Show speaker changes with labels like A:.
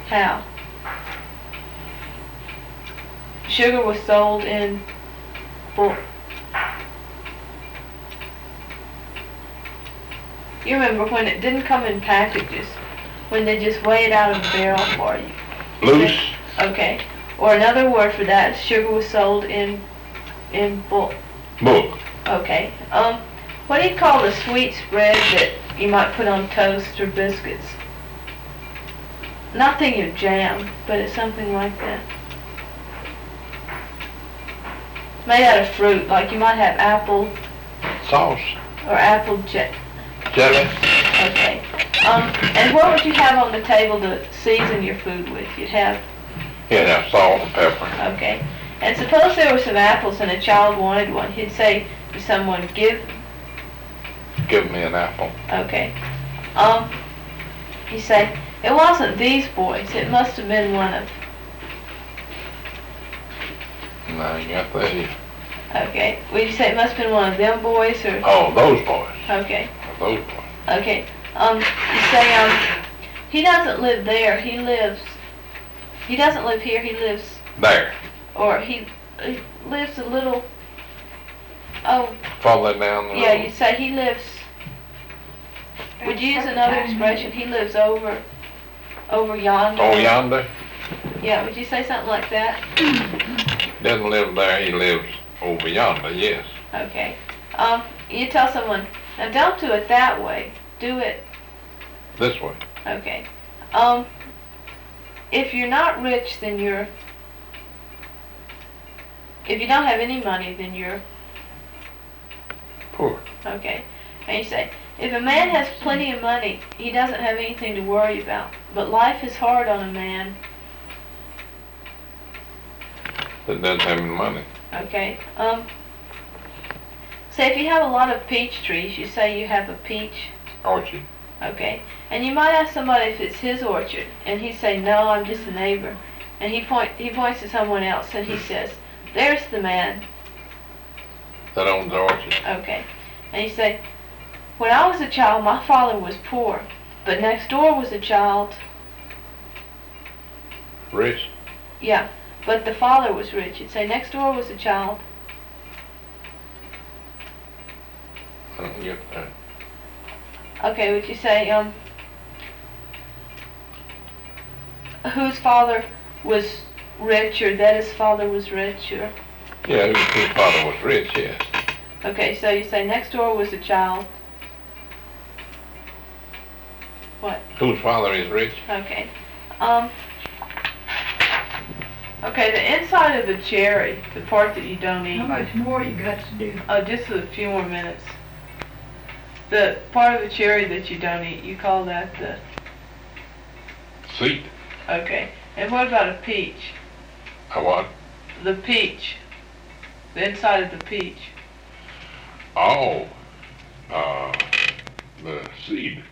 A: How? Sugar was sold in bulk. You remember when it didn't come in packages, when they just weigh it out of the barrel for you.
B: Loose?
A: Okay. Or another word for that, sugar was sold in bulk.
B: Bulk.
A: Okay. What do you call the sweet spread that you might put on toast or biscuits? Not thinking of jam, but it's something like that. It's made out of fruit, like you might have apple
B: Sauce.
A: or apple
B: Jelly.
A: Okay. And what would you have on the table to season your food with? You'd have...
B: You'd have salt and pepper.
A: Okay. And suppose there were some apples and a child wanted one. He'd say to someone, give
B: me an apple.
A: Okay. You say, it wasn't these boys. It must have been one of...
B: No, you got that.
A: Okay. Would you say it must have been one of them boys or...
B: Oh, those boys.
A: Okay.
B: Those boys.
A: Okay. You say, he doesn't live there. He doesn't live here. He lives...
B: There.
A: Or he lives a little... Oh.
B: Further down the road.
A: Yeah, you say he lives... Would you use another expression? He lives over yonder.
B: Oh, yonder?
A: Yeah, would you say something like that?
B: Doesn't live there, he lives over yonder, yes.
A: Okay. You tell someone, now don't do it that way. Do it
B: this way.
A: Okay. If you're not rich, then you're... If you don't have any money, then you're...
B: Poor.
A: Okay. And you say, if a man has plenty of money, he doesn't have anything to worry about. But life is hard on a man.
B: That doesn't have any money.
A: Okay. Say if you have a lot of peach trees, you say you have a peach
B: orchard.
A: Okay. And you might ask somebody if it's his orchard, and he say, no, I'm just a neighbor. And he points to someone else, and he says, there's the man.
B: That owns the orchard.
A: Okay. And you say, when I was a child, my father was poor, but next door was a child.
B: Rich?
A: Yeah, but the father was rich. You'd say, next door was a child.
B: I don't get that.
A: Okay, would you say, whose father was rich, or that his father was rich, or?
B: Yeah, whose father was rich, yes.
A: Okay, so you say next door was a child. What?
B: Whose father is rich?
A: Okay. Okay, the inside of the cherry, the part that you don't eat.
C: How much more you got to do?
A: Oh, just a few more minutes. The part of the cherry that you don't eat, you call that the...
B: Seed.
A: Okay. And what about a peach?
B: A what?
A: The peach. The inside of the peach.
B: Oh. The seed.